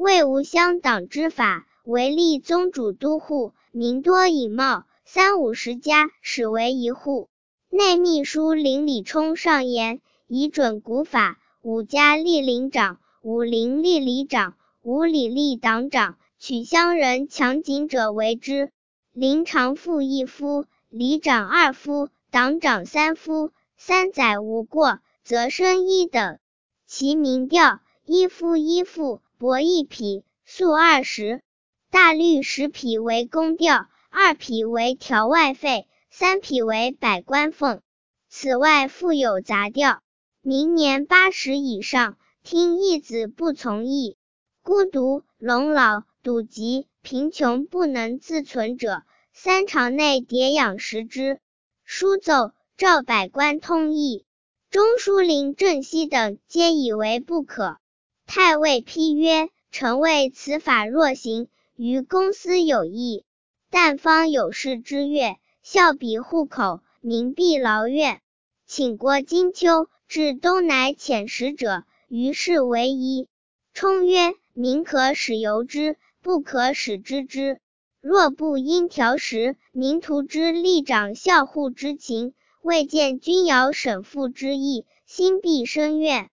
魏无相党之法，为立宗主都护，民多以茂，30-50家，始为一户。内秘书林李冲上言，以准古法，5家立领长，5邻立里长，5里立党长，取乡人强谨者为之。临常父1夫，里长2夫，党长3夫，3载无过，则升1等。其民调：1夫1妇，帛1匹，粟20。大律10匹为公调，2匹为调外费，3匹为百官俸。此外复有杂调。明年80以上，听义子不从义。孤独、聋老、笃疾、贫穷不能自存者，3场内迭养10之。书奏，召百官通议。中书令郑熙等皆以为不可。太尉批曰：臣谓此法若行，于公司有益，但方有事之月，效比户口，民必劳怨。请过金秋，至冬乃遣使者，于是为一。冲曰：民可使由之，不可使知之。若不因调时，民徒之吏长校户之情，未见君尧审复之意，心必生怨。